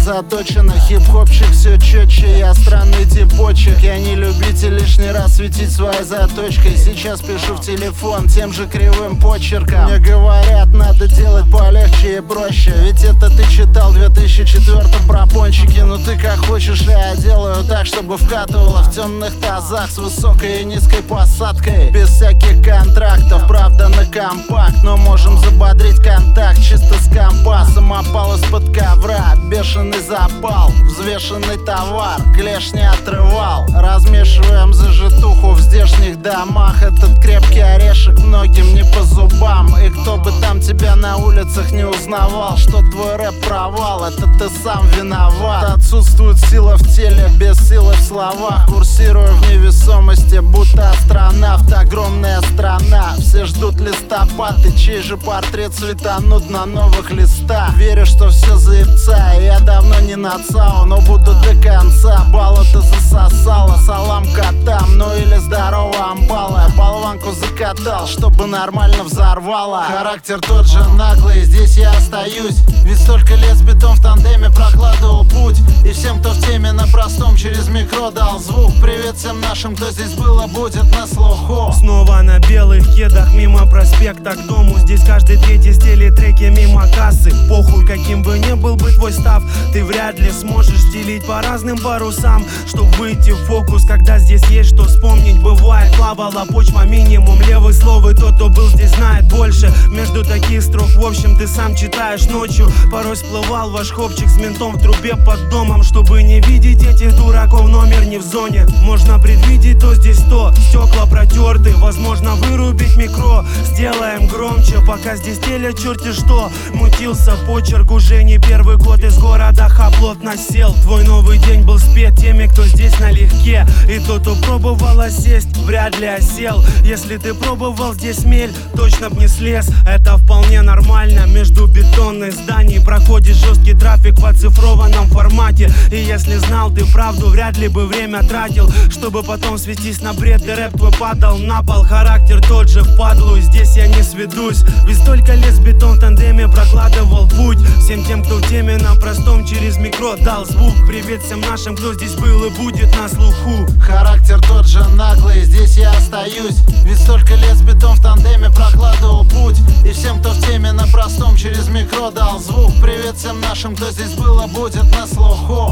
сосредоточена. Хип-хопчик все четче, я странный типочек. Я не любитель лишний раз светить своей заточкой. Сейчас пишу в телефон тем же кривым почерком. Мне говорят, надо делать полегче и проще. Ведь это ты читал в 2004 про пончики. Ну ты как хочешь, я делаю так, чтобы вкатывало в темных тазах с высокой и низкой посадкой. Без всяких контрактов, правда на компакт, но можем забодрить контакт чисто с компа. Самопал из-под ковра, бешеный запал, взвешенный товар, клеш не отрывал. Размешиваем зажитуху в здешних домах. Этот крепкий орешек многим не по зубам. И кто бы там тебя на улицах не узнавал, что твой рэп провал, это ты сам виноват. Отсутствует сила в теле, без силы в словах. Курсирую в невесомости, будто астронавт. Огромная страна, все ждут листопад. И чей же портрет светанут на новых листах. Верю, что все заебца, и я давно не на ЦАУ, но буду до конца. Болото засосало, салам котам, ну или здорово амбала. Я болванку закатал, чтобы нормально взорвало. Характер тот же наглый, здесь я остаюсь. Ведь столько лет с битом в тандеме прокладывал путь. И всем, кто в теме, на простом через микро дал звук. Привет всем нашим, кто здесь было, будет на слуху. Снова на белых кедах, мимо проспекта к дому. Здесь каждый третий стелит треки мимо кассы. Похуй, каким бы ни был бы твой став, ты вряд ли сможешь стелить по разным парусам, чтоб выйти в фокус, когда здесь есть что вспомнить. Бывает, плавала почва минимум, левый слово, и тот, кто был здесь, знает больше. Между таких строк, в общем, ты сам читаешь ночью. Порой всплывал ваш хопчик с ментом в трубе под домом, чтобы не видеть этих дураков, номер не в зоне. Можно предвидеть, то здесь то, стекла протерты. Возможно, вырубить микро, сделаем громче, пока здесь телят черти что. Мутился почерк, уже не первый год из города хаплот насел. Твой новый день был спет теми, кто здесь налегке. И тот, кто пробовал осесть, вряд ли осел. Если ты пробовал здесь мель, точно б не слез. Это вполне нормально, между бетонных зданий проходит жесткий трафик в оцифрованном формате. И если знал ты правду, вряд ли бы время тратил, чтобы потом свестись на бред, и рэп твой падал на пол. Характер тот же, впадлу, здесь я не сведусь. Ведь столько лет с бетон в тандеме прокладывал путь. Всем тем, кто в теме, на простом через микро дал звук. Привет всем нашим, кто здесь был и будет на слуху. Характер тот же наглый, здесь я остаюсь. Ведь столько лет с бетон в тандеме прокладывал путь. И всем, кто в теме, на простом через микро дал звук. Привет всем нашим, кто здесь был и будет на слуху.